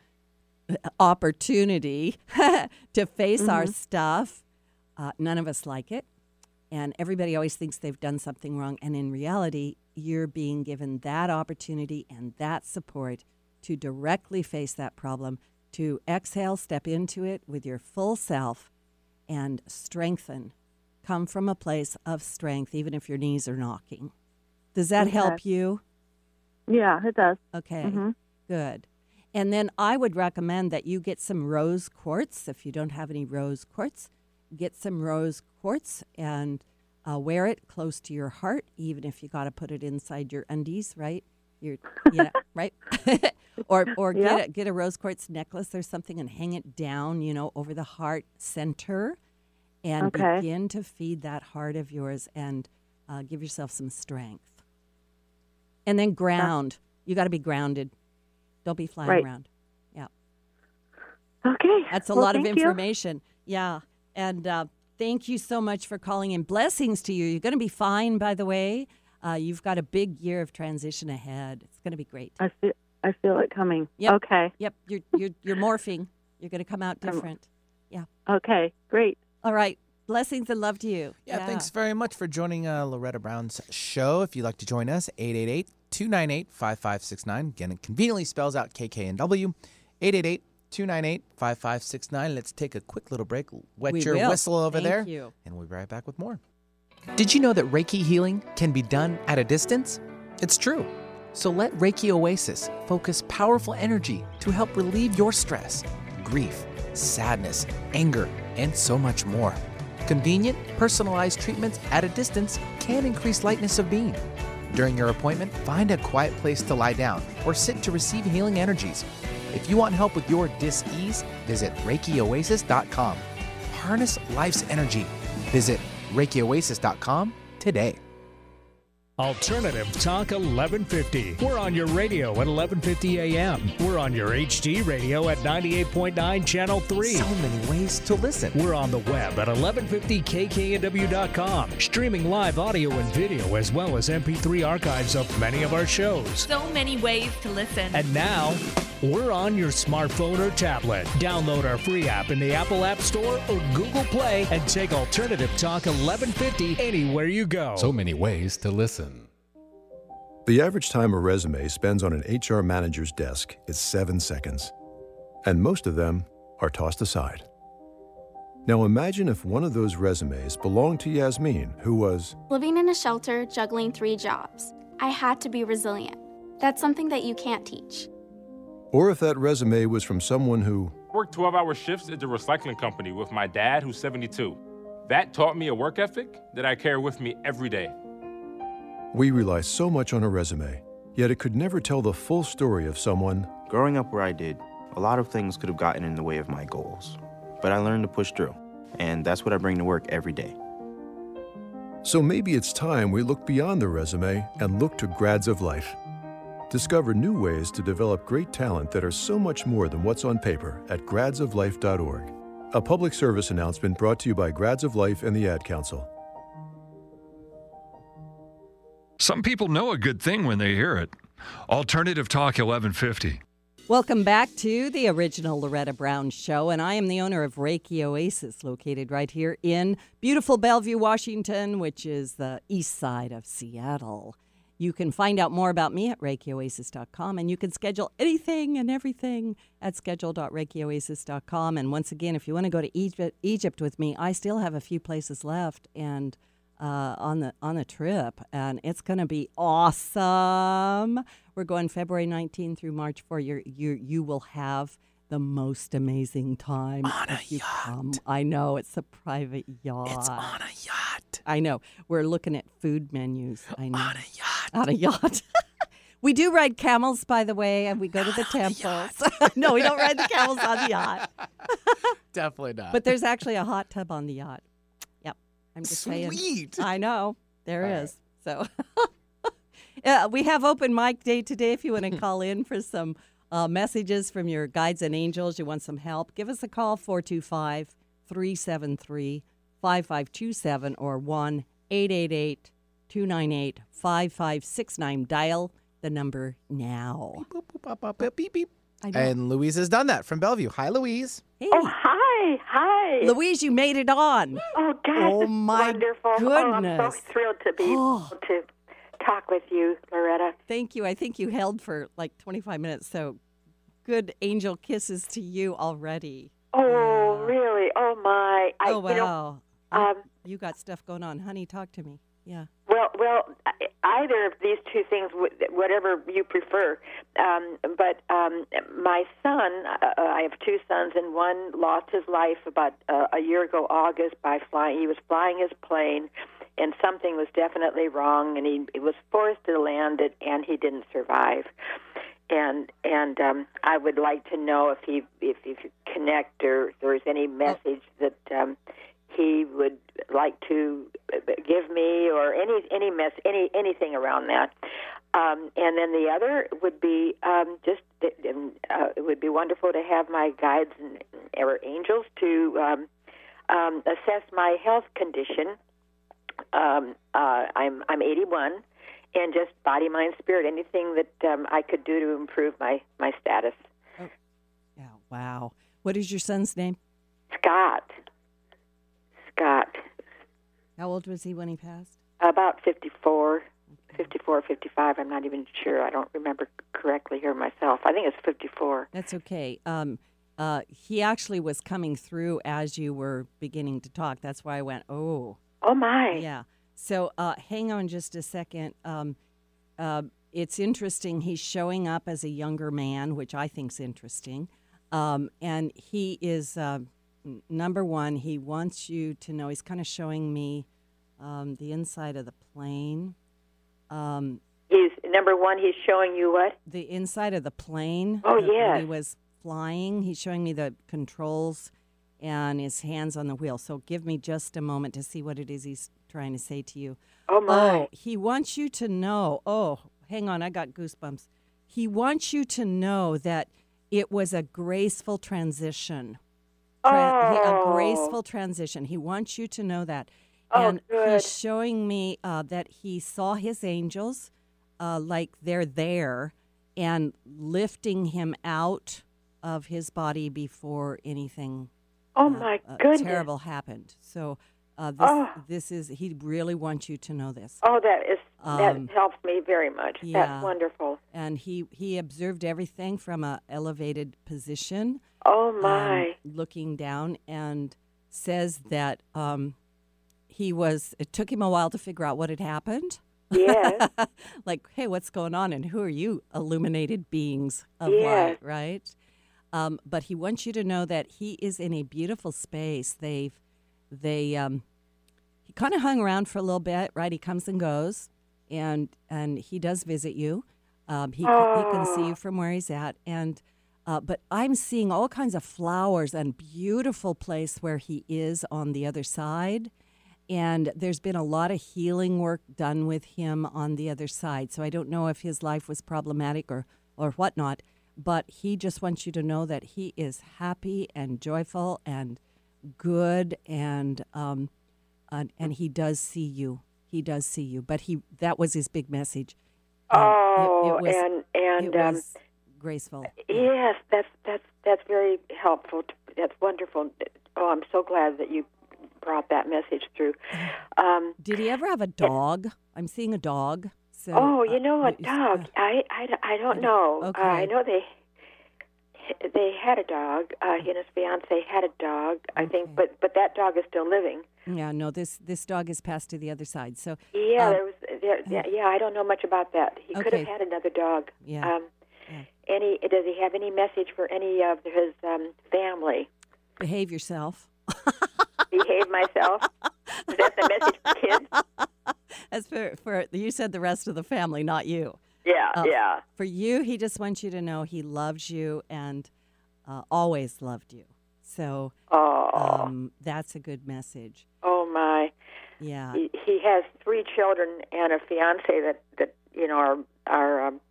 opportunity to face our stuff, uh, none of us like it. And everybody always thinks they've done something wrong. And in reality, you're being given that opportunity and that support to directly face that problem, to exhale, step into it with your full self, and strengthen. Come from a place of strength, even if your knees are knocking. Does that Okay. help you? Yeah, it does. Okay, Mhm. good. And then I would recommend that you get some rose quartz. If you don't have any rose quartz, get some rose quartz and uh, wear it close to your heart, even if you got to put it inside your undies, right? Your, yeah, right? or or Yeah. get, a, get a rose quartz necklace or something and hang it down, you know, over the heart center, and Okay. begin to feed that heart of yours and uh, give yourself some strength. And then ground. You got to be grounded. Don't be flying Right. around. Yeah. Okay. That's a Well, lot of thank you. information. Yeah. And uh, thank you so much for calling in. Blessings to you. You're going to be fine, by the way. Uh, you've got a big year of transition ahead. It's going to be great. I feel, I feel it coming. Yep. Okay. Yep. You're, you're, you're morphing. You're going to come out Um, different. Yeah. Okay. Great. All right. Blessings and love to you. Yeah, thanks very much for joining uh, Loretta Brown's show. If you'd like to join us, eight eight eight, two nine eight, five five six nine. Again, it conveniently spells out K K N W, eight eight eight, two nine eight, five five six nine. Let's take a quick little break. Wet We your will. whistle over Thank there. you. And we'll be right back with more. Did you know that Reiki healing can be done at a distance? It's true. So let Reiki Oasis focus powerful energy to help relieve your stress, grief, sadness, anger, and so much more. Convenient, personalized treatments at a distance can increase lightness of being. During your appointment, find a quiet place to lie down or sit to receive healing energies. If you want help with your dis-ease, visit Reiki Oasis dot com. Harness life's energy. Visit Reiki Oasis dot com today. Alternative Talk eleven fifty. We're on your radio at eleven fifty a m. We're on your H D radio at ninety-eight point nine Channel three. So many ways to listen. We're on the web at eleven fifty K K N W dot com, streaming live audio and video as well as M P three archives of many of our shows. So many ways to listen. And now, we're on your smartphone or tablet. Download our free app in the Apple App Store or Google Play and take Alternative Talk eleven fifty anywhere you go. So many ways to listen. The average time a resume spends on an H R manager's desk is seven seconds, and most of them are tossed aside. Now imagine if one of those resumes belonged to Yasmin, who was living in a shelter, juggling three jobs. I had to be resilient. That's something that you can't teach. or if that resume was from someone who worked twelve-hour shifts at the recycling company with my dad, who's seventy-two. That taught me a work ethic that I carry with me every day. We rely so much on a resume, yet it could never tell the full story of someone. Growing up where I did, a lot of things could have gotten in the way of my goals. But I learned to push through, and that's what I bring to work every day. So maybe it's time we look beyond the resume and look to Grads of Life. Discover new ways to develop great talent that are so much more than what's on paper at grads of life dot org. A public service announcement brought to you by Grads of Life and the Ad Council. Some people know a good thing when they hear it. Alternative Talk eleven fifty. Welcome back to the original Loretta Brown Show, and I am the owner of Reiki Oasis, located right here in beautiful Bellevue, Washington, which is the east side of Seattle. You can find out more about me at Reiki Oasis dot com, and you can schedule anything and everything at schedule dot Reiki Oasis dot com. And once again, if you want to go to Egypt, Egypt with me, I still have a few places left and uh, on the on the trip, and it's going to be awesome. We're going February nineteenth through March fourth. You you you will have the most amazing time on a you yacht. Come. I know, it's a private yacht. It's on a yacht. I know. We're looking at food menus. I know. On a yacht. On a yacht. We do ride camels, by the way, and we go not to the temples. No, we don't ride the camels on the yacht. Definitely not. But there's actually a hot tub on the yacht. Yep. I'm just saying. Sweet. I know. There All is. So uh, we have open mic day today if you want to call in for some uh, messages from your guides and angels. You want some help, give us a call, four two five, three seven three, five five two seven or one eight eight eight, two nine eight, five five six nine. Dial the number now. Beep, boop, boop, bop, bop, beep, beep. I know. And Louise has done that from Bellevue. Hi, Louise. Hey, Oh, hi. Hi. Louise, you made it on. Oh, God. Oh, this is my wonderful. Oh, I'm goodness. so thrilled to be Oh. able to talk with you, Loretta. Thank you. I think you held for like twenty-five minutes, so good angel kisses to you already. Oh, Yeah. really? Oh, my. I, Oh, wow. You know, You- um, you got stuff going on. Honey, talk to me. Yeah. well, well, I- either of these two things, wh- whatever you prefer. Um, but um, my son, uh, I have two sons, and one lost his life about uh, a year ago, August, by flying. He was flying his plane, and something was definitely wrong, and he, he was forced to land it, and he didn't survive. And and um, I would like to know if he if if you connect or if there's any message that um, he would like to give me, or any any mess any anything around that. Um, and then the other would be um, just uh, it would be wonderful to have my guides and or angels to um, um, assess my health condition. Um, uh, I'm I'm eighty-one, and just body, mind, spirit, anything that um, I could do to improve my, my status. Oh. Yeah. Wow. What is your son's name? Scott. Scott. How old was he when he passed? About fifty-four, fifty-four, fifty-five. I'm not even sure. I don't remember correctly here myself. I think it's fifty-four. That's okay. Um, uh, he actually was coming through as you were beginning to talk. That's why I went, oh. Oh, my. Yeah. So uh, hang on just a second. Um, uh, it's interesting. He's showing up as a younger man, which I think's interesting. Um, and he is, uh, n- number one, he wants you to know, he's kind of showing me um, the inside of the plane. Um, he's, number one, he's showing you what? The inside of the plane. Oh, uh, when yes. he was flying. He's showing me the controls and his hands on the wheel. So give me just a moment to see what it is he's trying to say to you. Oh, my. Oh, he wants you to know. Oh, hang on. I got goosebumps. He wants you to know that it was a graceful transition. Tra- oh. A graceful transition. He wants you to know that. Oh, and good. he's showing me uh, that he saw his angels uh, like they're there and lifting him out of his body before anything oh uh, my uh, goodness. terrible happened. So uh, this oh. this is, he really wants you to know this. Oh, that is that Um, helps me very much. yeah. That's wonderful. And he, he observed everything from a elevated position. Oh, my. Um, looking down, and says that um, he was, it took him a while to figure out what had happened. Yes. Like, hey, what's going on? And who are you, illuminated beings of Yes. light, right? Um, but he wants you to know that he is in a beautiful space. They've, they, um, he kind of hung around for a little bit, right? He comes and goes, and and he does visit you. Um, he oh. he can see you from where he's at, and uh, but I'm seeing all kinds of flowers and beautiful place where he is on the other side. And there's been a lot of healing work done with him on the other side. So I don't know if his life was problematic or, or whatnot, but he just wants you to know that he is happy and joyful and good, and um, uh, and he does see you. He does see you. But he that was his big message. Um, oh, it, it was, and and it um, was graceful. Yes, that's that's that's very helpful. That's wonderful. Oh, I'm so glad that you brought that message through. Um, Did he ever have a dog? I'm seeing a dog. So, oh, you know, uh, a dog. I, I, I don't know. Okay. Uh, I know they they had a dog. Uh, he and his fiance had a dog, I think, but but that dog is still living. Yeah, no, this this dog is passed to the other side. So yeah, um, there was there, yeah, yeah. I don't know much about that. He could Okay. have had another dog. Yeah. Um, Yeah. Any? Does he have any message for any of his um, family? Behave yourself. Behave myself. Is that the message for kids? As for, for you said the rest of the family, not you. Yeah, Uh, yeah. For you, he just wants you to know he loves you and uh, always loved you. So Oh. um, that's a good message. Oh my. Yeah. He, he has three children and a fiance that that you know are are um,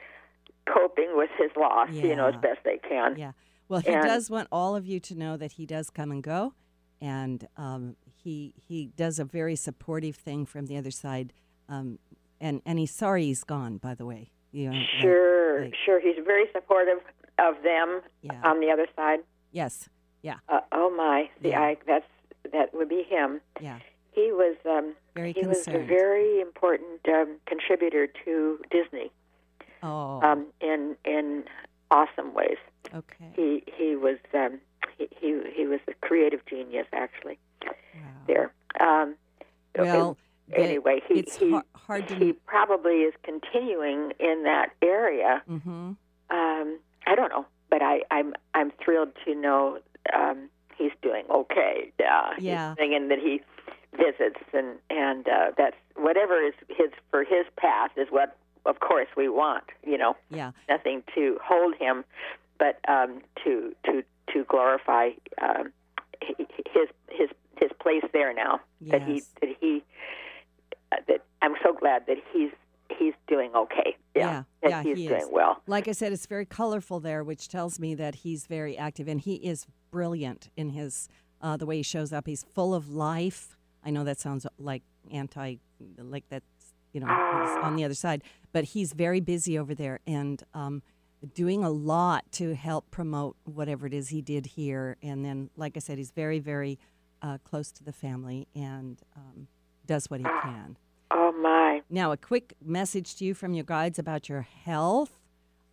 coping with his loss, you know, as Yeah. best they can. Yeah. Well, he And- does want all of you to know that he does come and go, and um, he he does a very supportive thing from the other side, um, and and he's sorry he's gone. By the way, you know, like- Sure, like- sure. He's very supportive of them Yeah. on the other side. yes, yeah, Uh, oh my. See, Yeah. I that's that would be him. yeah, He was um, very he was a concerned. very important um, contributor to Disney Oh, um, in in awesome ways. okay. He he was um, he, he he was a creative genius actually Wow. there. Um, Well, the- anyway, he it's he, har- hard to. he probably is continuing in that area. Mm-hmm. Um, I don't know, but I, I'm I'm thrilled to know um, he's doing okay. Uh, Yeah. He's thinking that he visits and and uh, that's whatever is his for his path is what of course we want. You know, Yeah. nothing to hold him, but um, to to to glorify um, hi- his his his place there now. That he Yes. that he uh, that I'm so glad that he's he's doing okay. Yeah, that yeah, he's he doing is. well. Like I said, it's very colorful there, which tells me that he's very active, and he is brilliant in his uh, the way he shows up. He's full of life. I know that sounds like anti, like that's you know he's on the other side, but he's very busy over there and um, doing a lot to help promote whatever it is he did here. And then, like I said, he's very, very uh, close to the family and um, does what he can. Oh my! Now, a quick message to you from your guides about your health.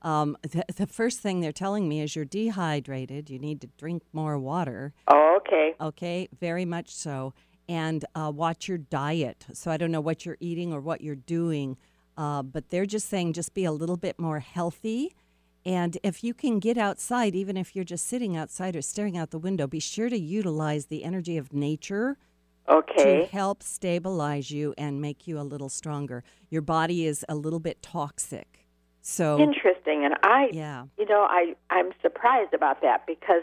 Um, the, the first thing they're telling me is you're dehydrated. You need to drink more water. Oh, okay. Okay, very much so. And uh, watch your diet. So I don't know what you're eating or what you're doing, uh, but they're just saying just be a little bit more healthy. And if you can get outside, even if you're just sitting outside or staring out the window, be sure to utilize the energy of nature okay. to help stabilize you and make you a little stronger. Your body is a little bit toxic. So interesting. And I, yeah. you know, I, I'm surprised about that because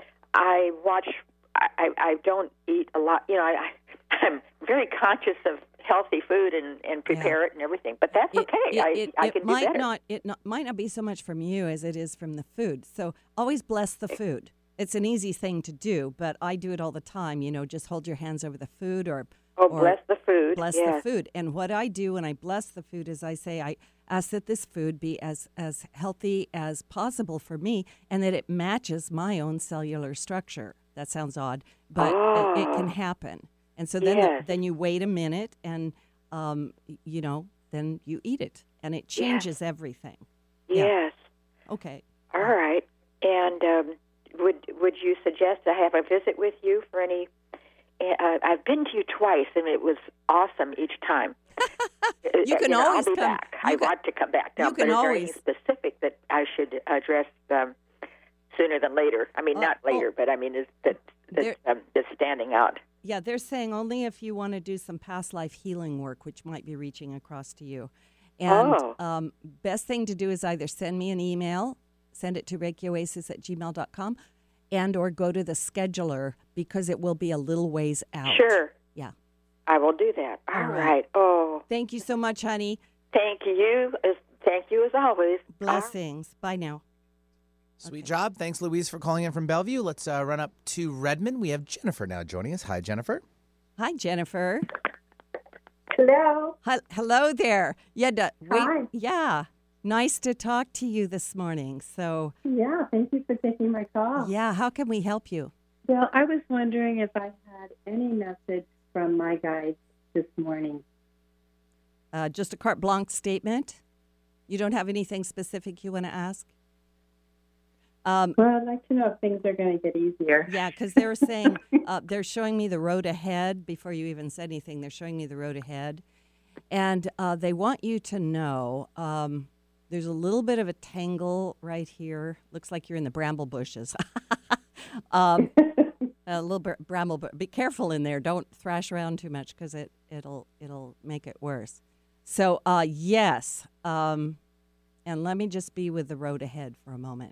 I watch, I, I don't eat a lot. You know, I, I'm very conscious of healthy food and, and prepare Yeah. it and everything, but that's It- okay. It, I, it, I it can do might better. not it not, might not be so much from you as it is from the food. So always bless the food. It's an easy thing to do, but I do it all the time. You know, just hold your hands over the food or Oh, or bless the food. bless yes. the food. And what I do when I bless the food is I say I ask that this food be as as healthy as possible for me, and that it matches my own cellular structure. That sounds odd, but Oh. it, it can happen. And so then Yes. then you wait a minute and. Um, you know, then you eat it, and it changes everything. Yeah. Yes. Okay. All right. And um, would would you suggest I have a visit with you for any? Uh, I've been to you twice, and it was awesome each time. You can know, always I'll be come- back. you I can- want to come back. Now, you but can is there always- anything specific that I should address um, sooner than later? I mean, Uh, not later, oh. but I mean, is that There- that's, um, that's standing out? Yeah, they're saying only if you want to do some past life healing work, which might be reaching across to you. And Oh. um, best thing to do is either send me an email, send it to reiki oasis at gmail dot com, and or go to the scheduler because it will be a little ways out. Sure. Yeah. I will do that. All, All right. right. Oh, Thank you so much, honey. thank you. As, thank you as always. Blessings. Bye now. Sweet job. Thanks, Louise, for calling in from Bellevue. Let's uh, run up to Redmond. We have Jennifer now joining us. Hi, Jennifer. Hi, Jennifer. Hello. Hi, hello there. Yeah, d- wait, Hi. yeah. Nice to talk to you this morning. So, Yeah, thank you for taking my call. yeah, how can we help you? Well, I was wondering if I had any message from my guides this morning. Uh, just a carte blanche statement? You don't have anything specific you want to ask? Um, Well, I'd like to know if things are going to get easier. yeah, because they were saying, uh, they're showing me the road ahead before you even said anything. They're showing me the road ahead. And uh, they want you to know um, there's a little bit of a tangle right here. Looks like you're in the bramble bushes. um, a little bit bramble, but be careful in there. Don't thrash around too much because it, it'll, it'll make it worse. So, uh, yes. Um, and let me just be with the road ahead for a moment.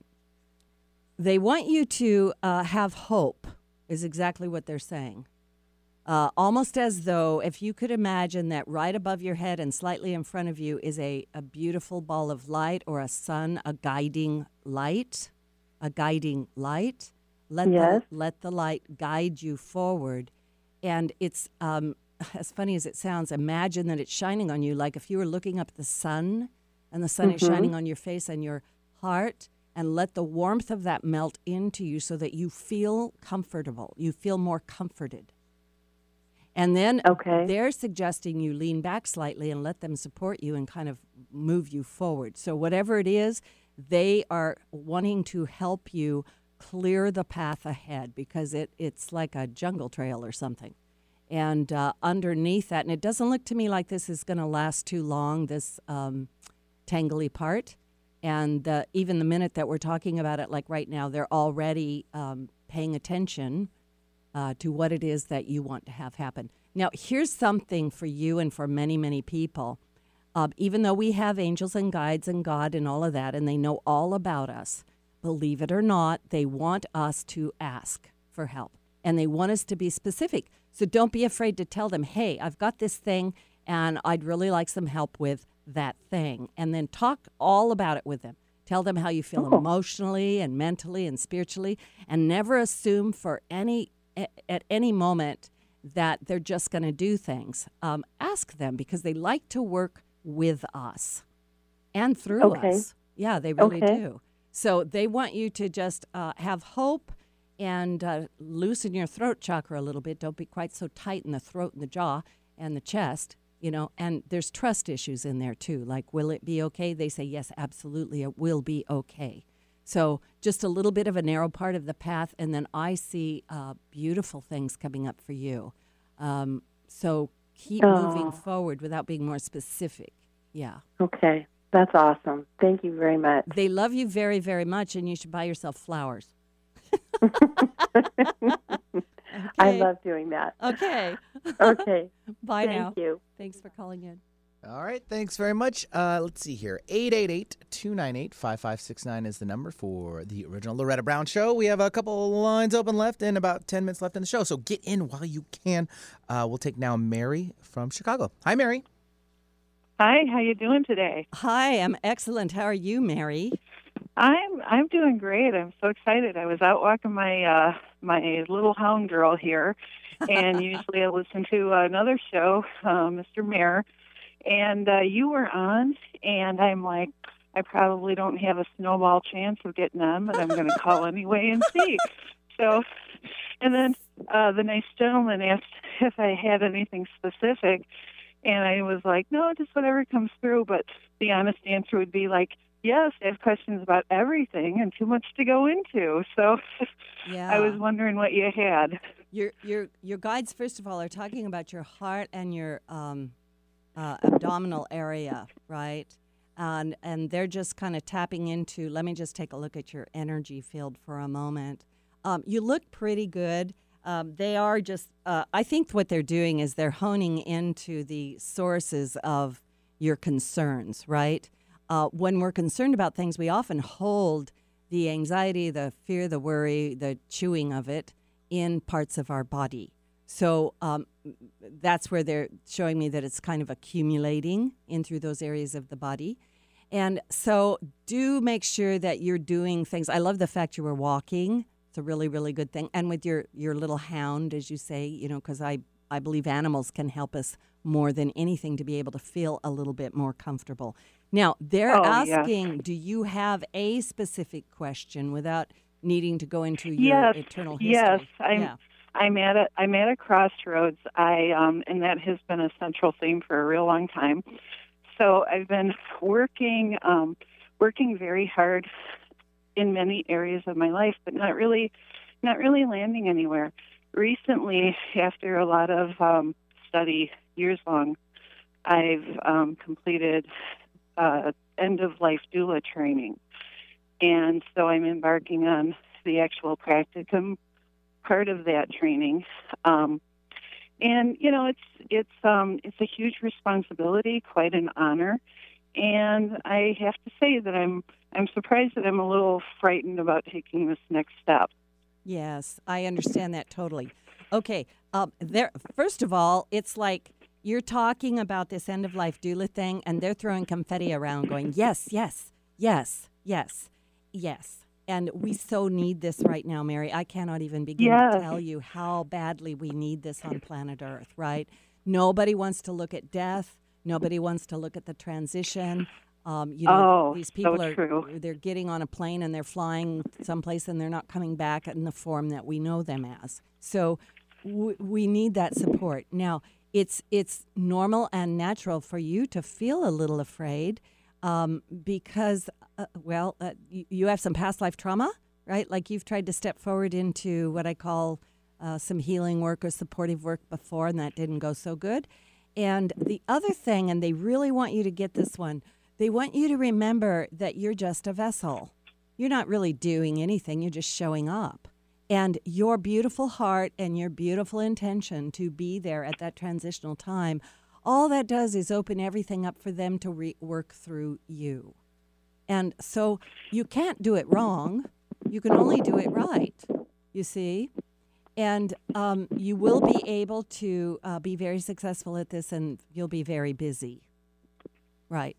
They want you to uh, have hope, is exactly what they're saying. Uh, almost as though if you could imagine that right above your head and slightly in front of you is a, a beautiful ball of light or a sun, a guiding light, a guiding light. Let, Yes. the, let the light guide you forward. And it's, um, as funny as it sounds, imagine that it's shining on you like if you were looking up at the sun and the sun is Mhm. shining on your face and your heart. And let the warmth of that melt into you so that you feel comfortable. You feel more comforted. And then Okay. they're suggesting you lean back slightly and let them support you and kind of move you forward. So whatever it is, they are wanting to help you clear the path ahead because it, it's like a jungle trail or something. And uh, underneath that, and it doesn't look to me like this is going to last too long, this um, tangly part. And uh, even the minute that we're talking about it, like right now, they're already um, paying attention uh, to what it is that you want to have happen. Now, here's something for you and for many, many people. Um, even though we have angels and guides and God and all of that, and they know all about us, believe it or not, they want us to ask for help. And they want us to be specific. So don't be afraid to tell them, hey, I've got this thing, and I'd really like some help with that thing. And then talk all about it with them. Tell them how you feel Oh. emotionally and mentally and spiritually, and never assume for any at any moment that they're just going to do things. Um, ask them because they like to work with us and through Okay. us. Yeah, they really Okay. do. So they want you to just uh, have hope and uh, loosen your throat chakra a little bit. Don't be quite so tight in the throat and the jaw and the chest. You know, and there's trust issues in there too. Like, will it be okay? They say, yes, absolutely, it will be okay. So just a little bit of a narrow part of the path, and then I see uh, beautiful things coming up for you. Um, so keep Oh. moving forward without being more specific. Yeah. Okay. That's awesome. Thank you very much. They love you very, very much, and you should buy yourself flowers. I Okay. love doing that. Okay. Okay. Bye Thank now. you. Thanks for calling in. All right, thanks very much. Uh, let's see here. eight eight eight, two nine eight, five five six nine is the number for the original Loretta Brown Show. We have a couple lines open left and about ten minutes left in the show, so get in while you can. Uh, we'll take now Mary from Chicago. Hi, Mary. Hi, how you doing today? Hi, I'm excellent. How are you, Mary? I'm I'm doing great. I'm so excited. I was out walking my uh my little hound girl here, and usually I listen to another show, uh, Mister Mayer, and uh, you were on, and I'm like, I probably don't have a snowball chance of getting on, but I'm going to call anyway and see. So, and then uh, the nice gentleman asked if I had anything specific, and I was like, no, just whatever comes through. But the honest answer would be like, yes, I have questions about everything and too much to go into. So Yeah. I was wondering what you had. Your your your guides, first of all, are talking about your heart and your um, uh, abdominal area, right? And and they're just kind of tapping into. Let me just take a look at your energy field for a moment. Um, you look pretty good. Um, they are just. Uh, I think what they're doing is they're honing into the sources of your concerns, right? Uh, when we're concerned about things, we often hold the anxiety, the fear, the worry, the chewing of it in parts of our body. So um, that's where they're showing me that it's kind of accumulating in through those areas of the body. And so do make sure that you're doing things. I love the fact you were walking. It's a really, really good thing. And with your, your little hound, as you say, you know, because I, I believe animals can help us more than anything to be able to feel a little bit more comfortable. Now, they're Oh, yeah. asking, do you have a specific question without needing to go into your Yes, eternal history? yes. I'm yeah. I'm at a I'm at a crossroads. I um and that has been a central theme for a real long time. So I've been working um working very hard in many areas of my life, but not really not really landing anywhere. Recently, after a lot of um, study, years long, I've um, completed uh, end-of-life doula training. And so I'm embarking on the actual practicum part of that training. Um, and, you know, it's it's um, it's a huge responsibility, quite an honor. And I have to say that I'm I'm surprised that I'm a little frightened about taking this next step. Yes, I understand that totally. Okay, um, there. First of all, it's like you're talking about this end-of-life doula thing, and they're throwing confetti around going, yes, yes, yes, yes, yes. And we so need this right now, Mary. I cannot even begin Yes. to tell you how badly we need this on planet Earth, right? Nobody wants to look at death. Nobody wants to look at the transition. Um, you know, Oh, these so people are, true. they're getting on a plane and they're flying someplace and they're not coming back in the form that we know them as. So w- we need that support. Now, it's it's normal and natural for you to feel a little afraid um, because, uh, well, uh, you, you have some past life trauma, right? Like you've tried to step forward into what I call uh, some healing work or supportive work before, and that didn't go so good. And the other thing, and they really want you to get this one, they want you to remember that you're just a vessel. You're not really doing anything. You're just showing up. And your beautiful heart and your beautiful intention to be there at that transitional time, all that does is open everything up for them to re- work through you. And so you can't do it wrong. You can only do it right, you see? And um, you will be able to uh, be very successful at this, and you'll be very busy. Right.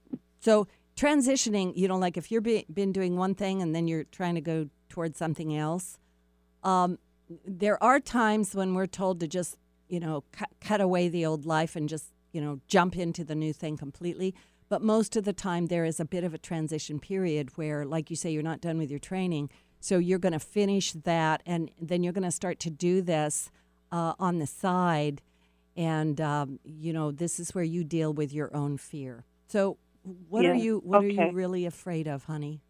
So transitioning, you know, like if you've be, been doing one thing and then you're trying to go towards something else, um, there are times when we're told to just, you know, cut, cut away the old life and just, you know, jump into the new thing completely. But most of the time there is a bit of a transition period where, like you say, you're not done with your training. So you're going to finish that, and then you're going to start to do this uh, on the side. And, um, you know, this is where you deal with your own fear. So what Yeah, are you what are okay. you really afraid of, honey?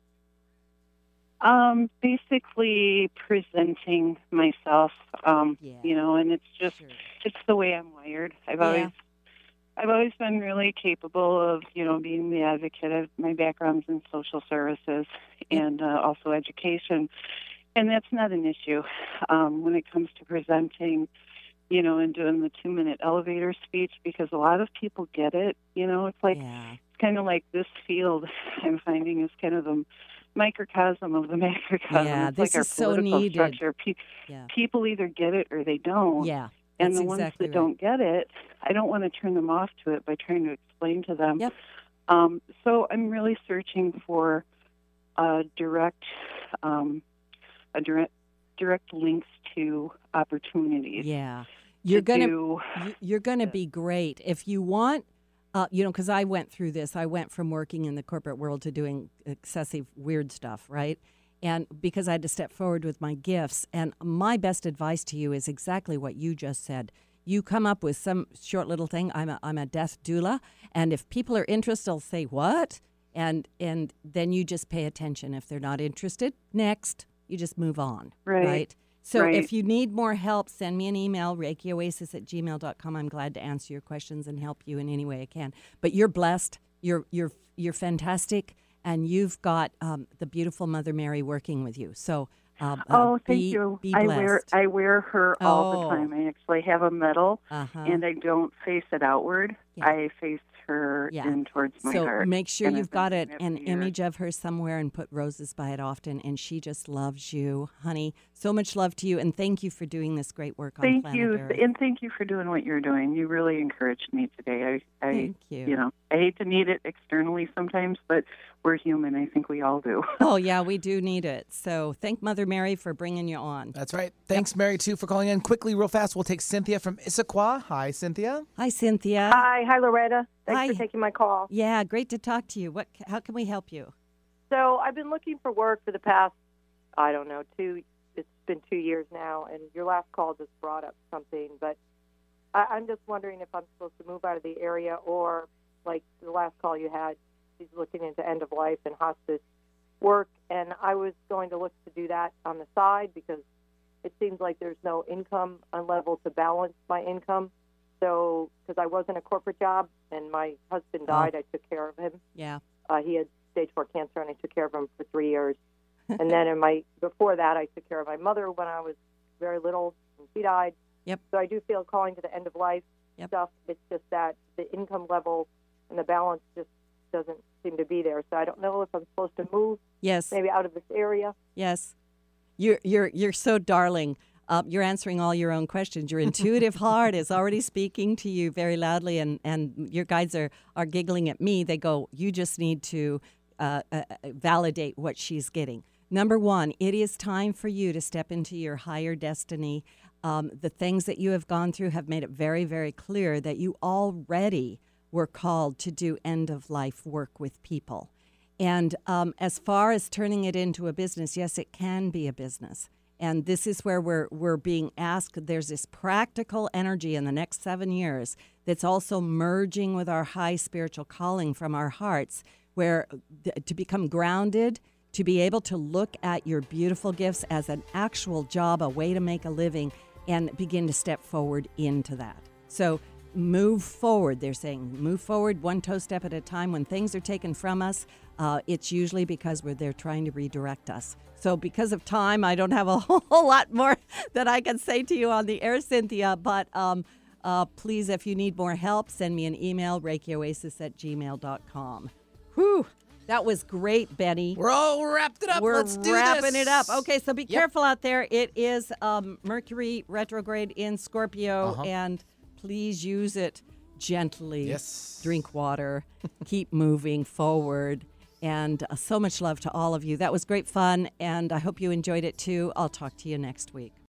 Um, basically presenting myself, um, Yeah. you know, and it's just, it's the way I'm wired. I've Yeah. always, I've always been really capable of, you know, being the advocate of my background's in social services and uh, also education. And that's not an issue. Um, when it comes to presenting, you know, and doing the two minute elevator speech, because a lot of people get it, you know, it's like, Yeah. it's kind of like this field I'm finding is kind of the microcosm of the macrocosm. Yeah, it's this like our is so political needed. structure. Pe- Yeah. People either get it or they don't. Yeah. And that's the ones exactly that right. don't get it, I don't want to turn them off to it by trying to explain to them. Yep. Um, so I'm really searching for a direct, um, a direct, direct links to opportunities. Yeah. You're to gonna do- you- you're gonna be great if you want. Uh, you know, because I went through this. I went from working in the corporate world to doing excessive weird stuff, right? And because I had to step forward with my gifts. And my best advice to you is exactly what you just said. You come up with some short little thing. I'm a, I'm a death doula. And if people are interested, they'll say, what? And, and then you just pay attention. If they're not interested, next, you just move on, Right. right? So Right. if you need more help, send me an email, reiki oasis at gmail dot com. I'm glad to answer your questions and help you in any way I can. But you're blessed. You're you're you're fantastic, and you've got um, the beautiful Mother Mary working with you. So um, uh, Oh, thank be, you. Be I blessed. wear I wear her all Oh. the time. I actually have a medal, Uh-huh. and I don't face it outward. Yeah. I face her Yeah. in towards my so heart. make sure And you've I've been got doing it, that an for years. image of her somewhere and put roses by it often. And she just loves you, honey. So much love to you, and thank you for doing this great work on Thank Planet you, Earth. and thank you for doing what you're doing. You really encouraged me today. I, I Thank you. You know, I hate to need it externally sometimes, but we're human. I think we all do. Oh, yeah, we do need it. So thank Mother Mary for bringing you on. That's right. Thanks, Mary, too, for calling in. Quickly, real fast, we'll take Cynthia from Issaquah. Hi, Cynthia. Hi, Cynthia. Hi, hi, Loretta. Thanks Hi. for taking my call. Yeah, great to talk to you. What? How can we help you? So I've been looking for work for the past, I don't know, two. It's been two years now, and your last call just brought up something. But I, I'm just wondering if I'm supposed to move out of the area, or like the last call you had, she's looking into end of life and hospice work, and I was going to look to do that on the side because it seems like there's no income on level to balance my income. So, because I was in a corporate job and my husband died, I took care of him. Yeah. Uh, he had stage four cancer, and I took care of him for three years. And then in my before that, I took care of my mother when I was very little, and she died. Yep. So I do feel calling to the end of life Yep. stuff. It's just that the income level and the balance just doesn't seem to be there. So I don't know if I'm supposed to move. Yes. Maybe out of this area. Yes. You're you're you're so darling. Uh, you're answering all your own questions. Your intuitive heart is already speaking to you very loudly, and, and your guides are, are giggling at me. They go, you just need to uh, uh, validate what she's getting. Number one, it is time for you to step into your higher destiny. Um, the things that you have gone through have made it very, very clear that you already were called to do end-of-life work with people. And um, as far as turning it into a business, yes, it can be a business. And this is where we're we're being asked. There's this practical energy in the next seven years that's also merging with our high spiritual calling from our hearts, where th- to become grounded, to be able to look at your beautiful gifts as an actual job, a way to make a living, and begin to step forward into that. So move forward. They're saying move forward one toe step at a time. When things are taken from us, uh, it's usually because we're they're trying to redirect us. So because of time, I don't have a whole lot more that I can say to you on the air, Cynthia. But um, uh, please, if you need more help, send me an email, reiki oasis at gmail dot com. Whew, that was great, Benny. We're all wrapped it up. We're Let's do wrapping this. it up. Okay, so be Yep. careful out there. It is um, Mercury retrograde in Scorpio, Uh-huh. and please use it gently. Yes. Drink water. Keep moving forward. And uh, so much love to all of you. That was great fun, and I hope you enjoyed it too. I'll talk to you next week.